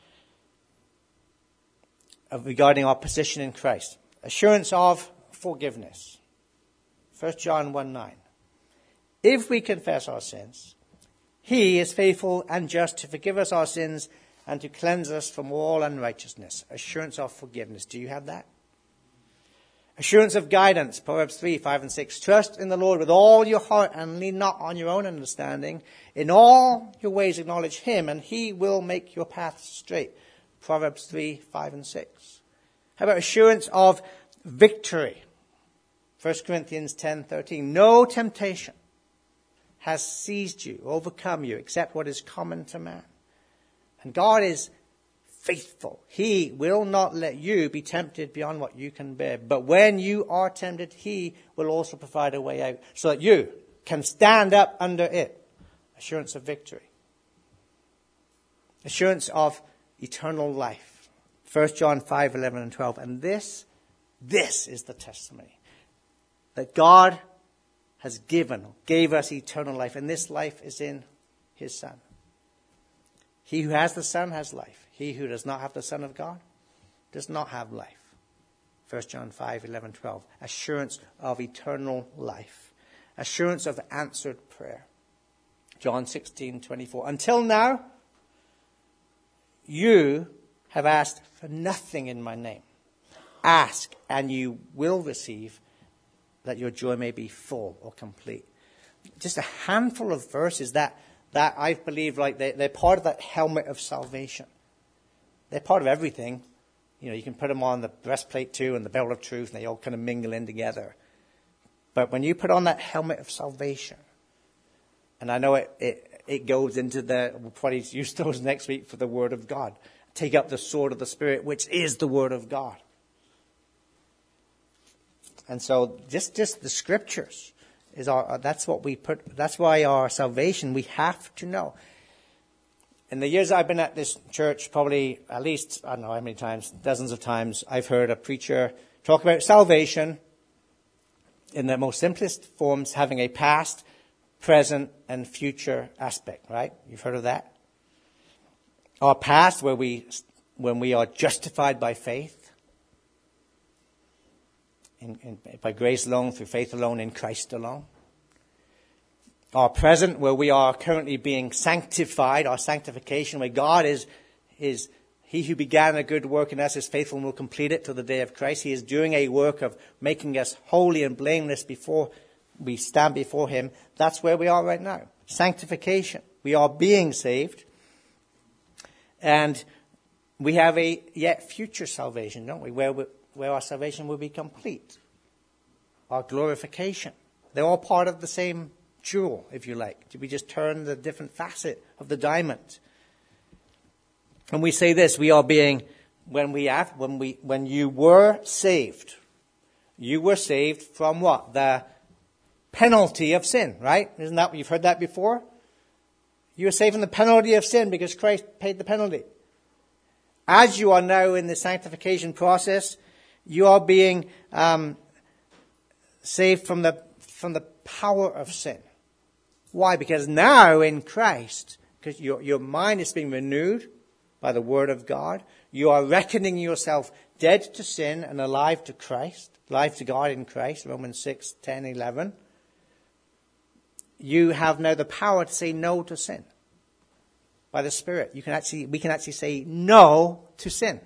of regarding our position in Christ. Assurance of forgiveness. First John one nine. If we confess our sins, he is faithful and just to forgive us our sins and to cleanse us from all unrighteousness. Assurance of forgiveness. Do you have that? Assurance of guidance. Proverbs three, five and six. Trust in the Lord with all your heart and lean not on your own understanding. In all your ways acknowledge him and he will make your path straight. Proverbs three, five and six. How about assurance of victory? First Corinthians ten thirteen. No temptation has seized you, overcome you, except what is common to man. And God is faithful. He will not let you be tempted beyond what you can bear. But when you are tempted, he will also provide a way out so that you can stand up under it. Assurance of victory. Assurance of eternal life. First John five, eleven and twelve. And this, this is the testimony. That God has given, gave us eternal life. And this life is in his Son. He who has the Son has life. He who does not have the Son of God does not have life. First John five, eleven, twelve. Assurance of eternal life. Assurance of answered prayer. John sixteen, twenty-four. Until now, you have asked for nothing in my name. Ask and you will receive, that your joy may be full or complete. Just a handful of verses that, that I believe like they, they're part of that helmet of salvation. They're part of everything. You know, you can put them on the breastplate too and the belt of truth, and they all kind of mingle in together. But when you put on that helmet of salvation, and I know it, it, it goes into the, we'll probably use those next week for the Word of God. Take up the sword of the Spirit, which is the Word of God. And so just, just the Scriptures is our, that's what we put, that's why our salvation, we have to know. In the years I've been at this church, probably at least, I don't know how many times, dozens of times, I've heard a preacher talk about salvation in the most simplest forms, having a past, present, and future aspect, right? You've heard of that? Our past, where we, when we are justified by faith, in, in, by grace alone, through faith alone, in Christ alone. Our present, where we are currently being sanctified, our sanctification, where God is, is he who began a good work in us is faithful and will complete it till the day of Christ. He is doing a work of making us holy and blameless before we stand before him. That's where we are right now. Sanctification. We are being saved. And we have a yet future salvation, don't we? Where, we, where our salvation will be complete. Our glorification. They're all part of the same jewel, if you like. We just turn the different facet of the diamond. And we say this, we are being, when we have, when we, when you were saved, you were saved from what? The penalty of sin, right? Isn't that, you've heard that before? You were saved from the penalty of sin because Christ paid the penalty. As you are now in the sanctification process, you are being, um, saved from the, from the power of sin. Why? Because now in Christ, because your, your mind is being renewed by the Word of God, you are reckoning yourself dead to sin and alive to Christ, alive to God in Christ, Romans six, ten, eleven. You have now the power to say no to sin. By the Spirit, you can actually, we can actually say no to sin.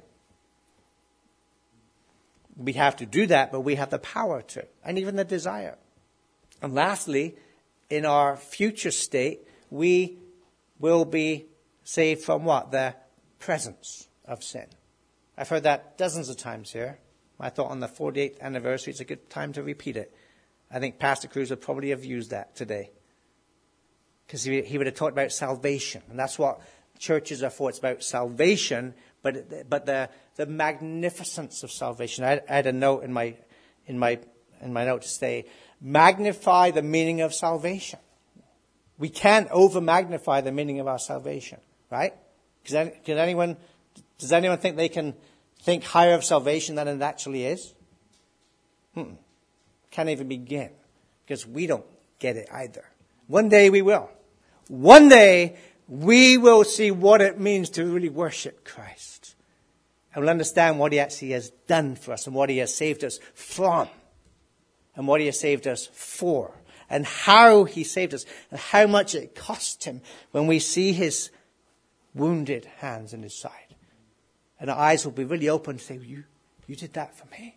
We have to do that, but we have the power to, and even the desire. And lastly, in our future state, we will be saved from what? The presence of sin. I've heard that dozens of times here. I thought on the forty-eighth anniversary, it's a good time to repeat it. I think Pastor Cruz would probably have used that today. Because he, he would have talked about salvation. And that's what churches are for. It's about salvation, but but the the magnificence of salvation. I, I had a note in my in my in my note to say, magnify the meaning of salvation. We can't over magnify the meaning of our salvation, right? Because can anyone does anyone think they can think higher of salvation than it actually is? Mm-mm. Can't even begin, because we don't get it either. One day we will. One day we will see what it means to really worship Christ. And we'll understand what he actually has done for us and what he has saved us from and what he has saved us for and how he saved us and how much it cost him when we see his wounded hands in his side. And our eyes will be really open to say, you, you did that for me.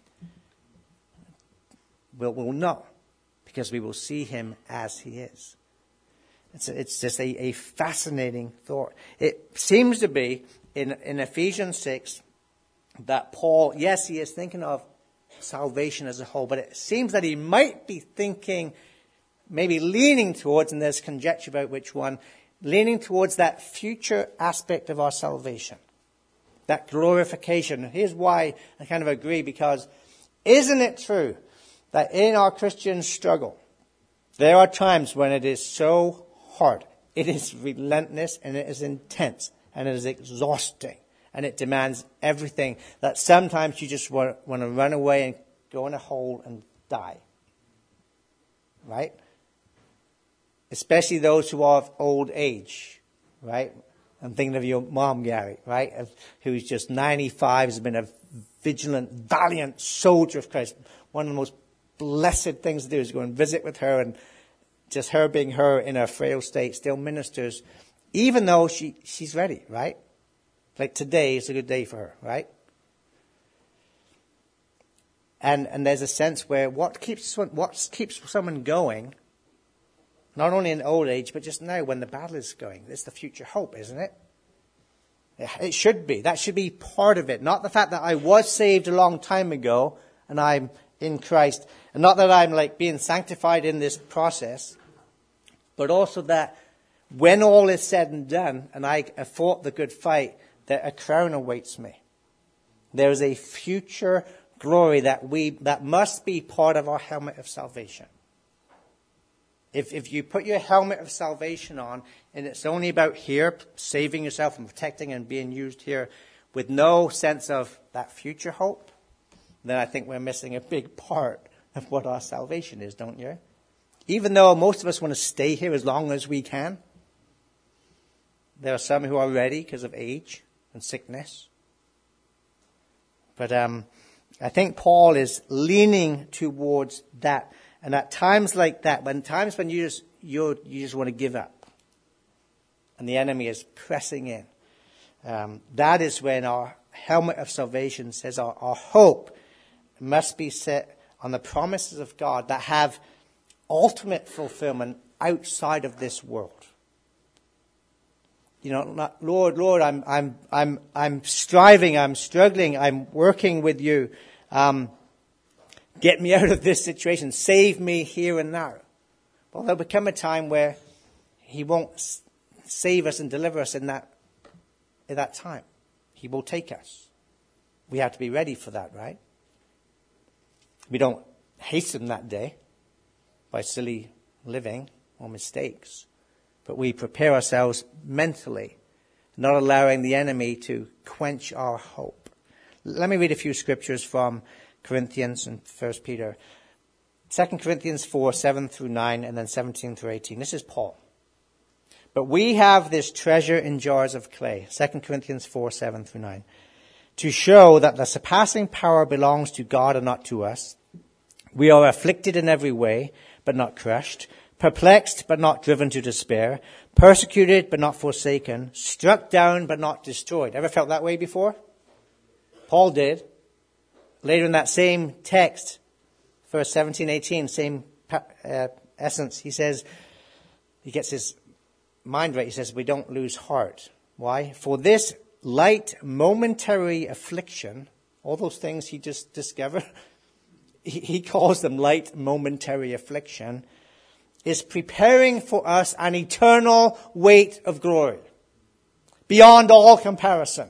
We'll, we'll know, because we will see him as he is. It's, it's just a, a fascinating thought. It seems to be in, in Ephesians six that Paul, yes, he is thinking of salvation as a whole, but it seems that he might be thinking, maybe leaning towards, and there's conjecture about which one, leaning towards that future aspect of our salvation, that glorification. Here's why I kind of agree, because isn't it true that in our Christian struggle, there are times when it is so hard, it is relentless, and it is intense, and it is exhausting, and it demands everything, that sometimes you just want, want to run away and go in a hole and die. Right? Especially those who are of old age. Right? I'm thinking of your mom, Gary, right? Who's just ninety-five, has been a vigilant, valiant soldier of Christ. One of the most blessed things to do is go and visit with her, and just her being her in her frail state still ministers, even though she, she's ready, right? Like today is a good day for her, right? And and there's a sense where what keeps what keeps someone going, not only in old age, but just now when the battle is going, it's the future hope, isn't it? It should be. That should be part of it. Not the fact that I was saved a long time ago and I'm in Christ, and not that I'm like being sanctified in this process, but also that when all is said and done and I have fought the good fight, that a crown awaits me. There is a future glory that we that must be part of our helmet of salvation. If if you put your helmet of salvation on and it's only about here, saving yourself and protecting and being used here, with no sense of that future hope, then I think we're missing a big part of what our salvation is, don't you? Even though most of us want to stay here as long as we can, there are some who are ready because of age and sickness. But um, I think Paul is leaning towards that. And at times like that, when times when you just you you just want to give up, and the enemy is pressing in, um, that is when our helmet of salvation says our, our hope must be set on the promises of God that have ultimate fulfillment outside of this world. You know, not, Lord, Lord, I'm, I'm, I'm, I'm striving, I'm struggling, I'm working with you. Um, get me out of this situation. Save me here and now. Well, there'll become a time where he won't s- save us and deliver us in that, in that time. He will take us. We have to be ready for that, right? We don't hasten that day by silly living or mistakes. But we prepare ourselves mentally, not allowing the enemy to quench our hope. Let me read a few scriptures from Corinthians and First Peter. Second Corinthians four, seven through nine, and then seventeen through eighteen. This is Paul. But we have this treasure in jars of clay. Second Corinthians four, seven through nine. To show that the surpassing power belongs to God and not to us. We are afflicted in every way, but not crushed. Perplexed, but not driven to despair. Persecuted, but not forsaken. Struck down, but not destroyed. Ever felt that way before? Paul did. Later in that same text, verse seventeen, eighteen, same uh, essence, he says, he gets his mind right. He says, we don't lose heart. Why? For this light momentary affliction, all those things he just discovered, he, he calls them light momentary affliction, is preparing for us an eternal weight of glory beyond all comparison.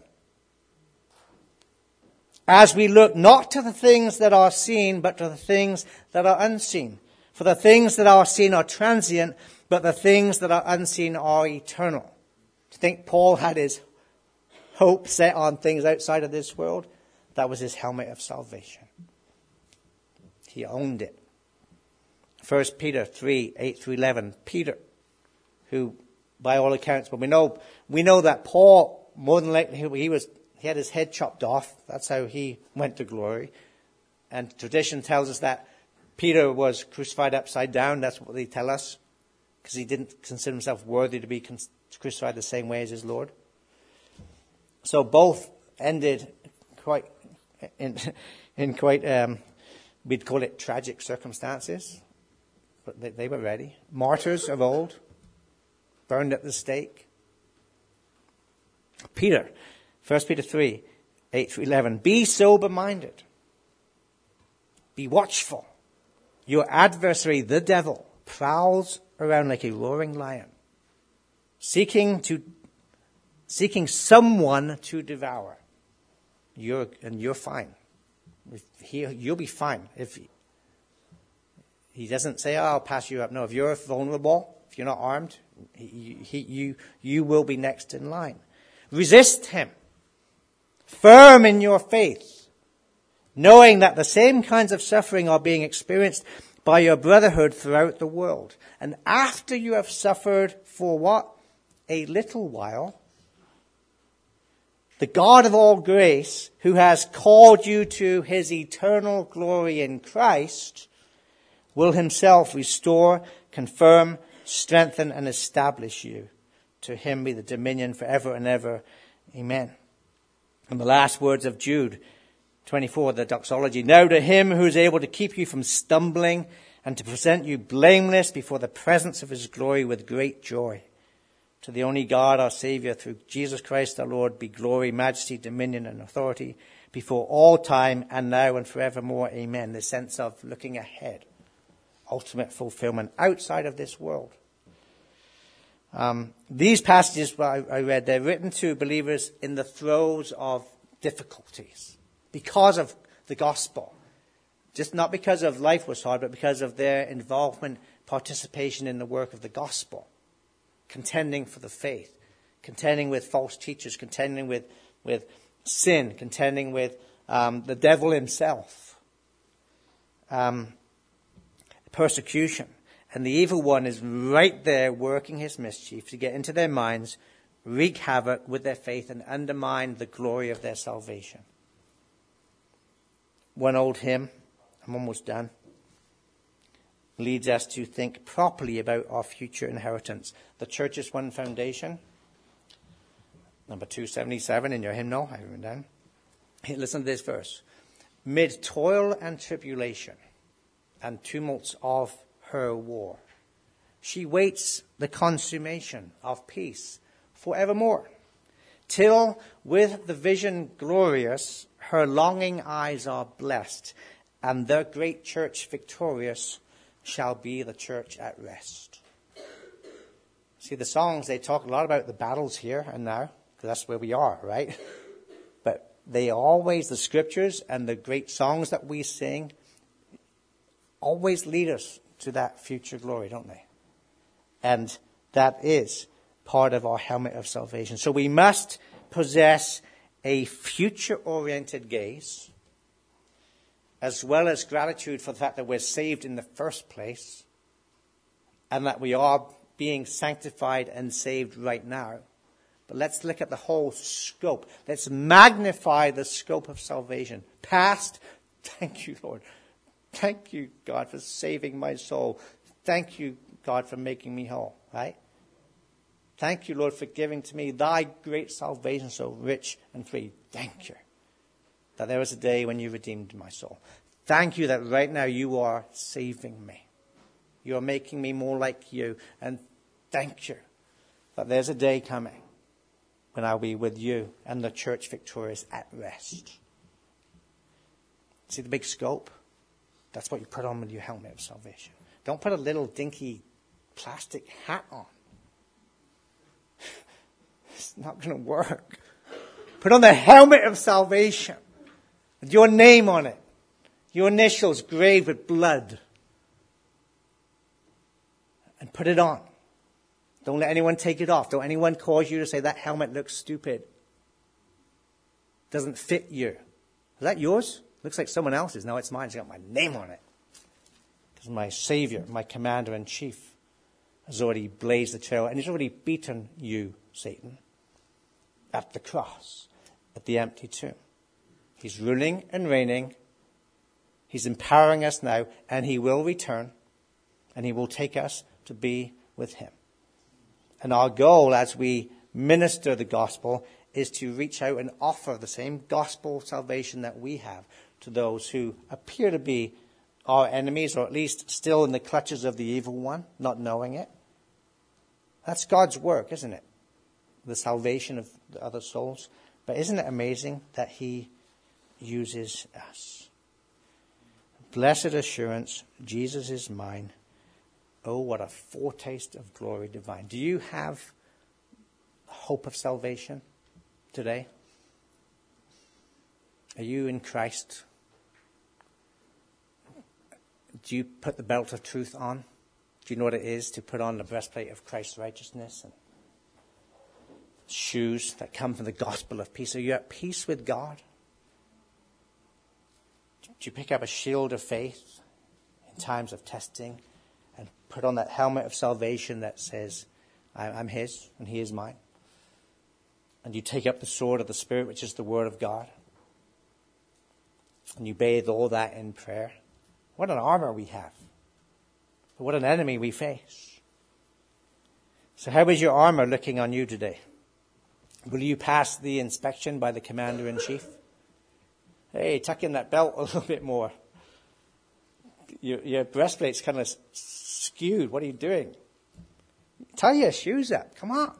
As we look not to the things that are seen, but to the things that are unseen. For the things that are seen are transient, but the things that are unseen are eternal. Do you think Paul had his hope set on things outside of this world? That was his helmet of salvation. He owned it. First Peter three, eight through eleven. Peter, who by all accounts, but we know, we know that Paul, more than likely, he was, he had his head chopped off. That's how he went to glory. And tradition tells us that Peter was crucified upside down. That's what they tell us. Because he didn't consider himself worthy to be crucified the same way as his Lord. So both ended quite, in, in quite, um, we'd call it tragic circumstances. But they, they were ready. Martyrs of old, burned at the stake. Peter, First Peter three, eight through eleven. Be sober-minded. Be watchful. Your adversary, the devil, prowls around like a roaring lion, seeking to, seeking someone to devour. You're, and you're fine. If he, you'll be fine. If he, he doesn't say, oh, I'll pass you up. No, if you're vulnerable, if you're not armed, he, he, you, you will be next in line. Resist him. Firm in your faith, knowing that the same kinds of suffering are being experienced by your brotherhood throughout the world. And after you have suffered for what? A little while, the God of all grace, who has called you to his eternal glory in Christ, will himself restore, confirm, strengthen, and establish you. To him be the dominion forever and ever. Amen. And the last words of Jude twenty-four, the doxology. Now to him who is able to keep you from stumbling and to present you blameless before the presence of his glory with great joy. To the only God, our Savior, through Jesus Christ our Lord, be glory, majesty, dominion, and authority before all time and now and forevermore. Amen. The sense of looking ahead. Ultimate fulfillment outside of this world. Um, these passages I, I read, they're written to believers in the throes of difficulties because of the gospel. Just not because of life was hard, but because of their involvement, participation in the work of the gospel. Contending for the faith. Contending with false teachers. Contending with, with sin. Contending with um, the devil himself. Um, persecution. And the evil one is right there working his mischief to get into their minds, wreak havoc with their faith, and undermine the glory of their salvation. One old hymn, I'm almost done, leads us to think properly about our future inheritance. The Church's One Foundation, number two seventy-seven in your hymnal, I wrote down. Listen to this verse. Mid toil and tribulation and tumults of her war, she waits the consummation of peace forevermore, till with the vision glorious her longing eyes are blessed, and the great church victorious shall be the church at rest. See, the songs, they talk a lot about the battles here and now, because that's where we are, right? But they always, the scriptures and the great songs that we sing, always lead us to that future glory, don't they? And that is part of our helmet of salvation. So we must possess a future-oriented gaze as well as gratitude for the fact that we're saved in the first place and that we are being sanctified and saved right now. But let's look at the whole scope. Let's magnify the scope of salvation. Past, thank you, Lord. Thank you, God, for saving my soul. Thank you, God, for making me whole, right? Thank you, Lord, for giving to me thy great salvation so rich and free. Thank you that there was a day when you redeemed my soul. Thank you that right now you are saving me. You are making me more like you. And thank you that there's a day coming when I'll be with you and the church victorious at rest. See the big scope? That's what you put on with your helmet of salvation. Don't put a little dinky plastic hat on. It's not going to work. Put on the helmet of salvation with your name on it. Your initials graved with blood. And put it on. Don't let anyone take it off. Don't anyone cause you to say that helmet looks stupid. Doesn't fit you. Is that yours? Looks like someone else's. No, it's mine. It's got my name on it. Because my Savior, my Commander-in-Chief, has already blazed the trail and he's already beaten you, Satan, at the cross, at the empty tomb. He's ruling and reigning. He's empowering us now, and he will return, and he will take us to be with him. And our goal as we minister the gospel is to reach out and offer the same gospel salvation that we have to those who appear to be our enemies, or at least still in the clutches of the evil one, not knowing it. That's God's work, isn't it? The salvation of the other souls. But isn't it amazing that he uses us? Blessed assurance, Jesus is mine. Oh, what a foretaste of glory divine. Do you have hope of salvation today? Are you in Christ? Do you put the belt of truth on? Do you know what it is to put on the breastplate of Christ's righteousness and shoes that come from the gospel of peace? Are you at peace with God? Do you pick up a shield of faith in times of testing and put on that helmet of salvation that says, I'm his and he is mine? And you take up the sword of the Spirit, which is the word of God. And you bathe all that in prayer. What an armor we have. What an enemy we face. So how is your armor looking on you today? Will you pass the inspection by the Commander-in-Chief? Hey, tuck in that belt a little bit more. Your, your breastplate's kind of skewed. What are you doing? Tie your shoes up. Come on.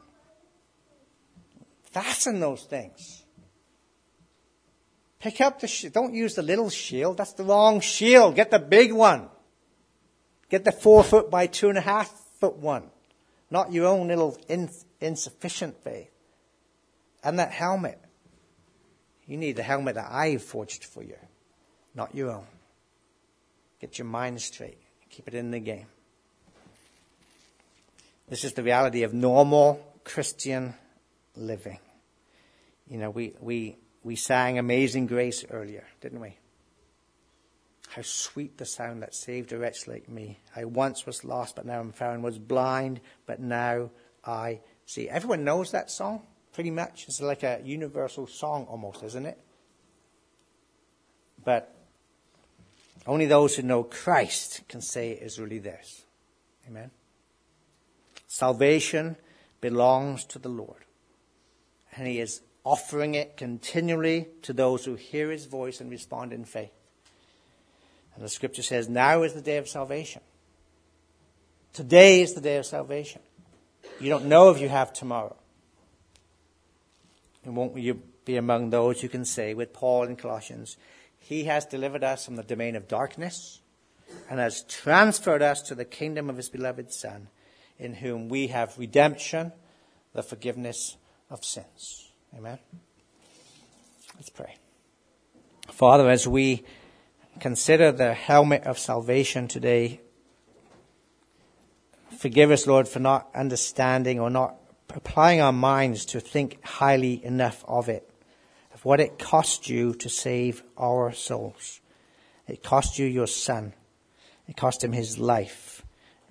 Fasten those things. Pick up the shield. Don't use the little shield. That's the wrong shield. Get the big one. Get the four foot by two and a half foot one. Not your own little in, insufficient faith. And that helmet. You need the helmet that I've forged for you. Not your own. Get your mind straight. Keep it in the game. This is the reality of normal Christian living. You know, we, we, we sang Amazing Grace earlier, didn't we? How sweet the sound that saved a wretch like me. I once was lost, but now I'm found. Was blind, but now I see. Everyone knows that song, pretty much. It's like a universal song almost, isn't it? But only those who know Christ can say it is really theirs. Amen? Salvation belongs to the Lord. And he is offering it continually to those who hear his voice and respond in faith. And the scripture says, now is the day of salvation. Today is the day of salvation. You don't know if you have tomorrow. And won't you be among those who can say with Paul in Colossians, he has delivered us from the domain of darkness and has transferred us to the kingdom of his beloved Son, in whom we have redemption, the forgiveness of sins. Amen. Let's pray. Father, as we consider the helmet of salvation today, forgive us, Lord, for not understanding or not applying our minds to think highly enough of it, of what it cost you to save our souls. It cost you your son. It cost him his life.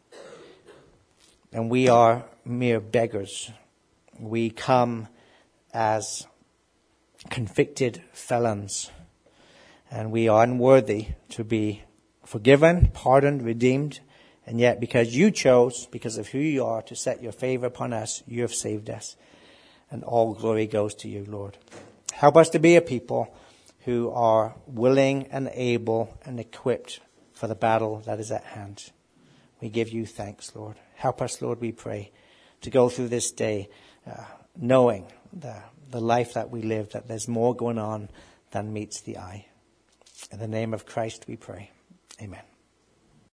And we are mere beggars. We come as convicted felons. And we are unworthy to be forgiven, pardoned, redeemed. And yet because you chose, because of who you are, to set your favor upon us, you have saved us. And all glory goes to you, Lord. Help us to be a people who are willing and able and equipped for the battle that is at hand. We give you thanks, Lord. Help us, Lord, we pray, to go through this day uh, knowing the, the life that we live, that there's more going on than meets the eye. In the name of Christ we pray. Amen.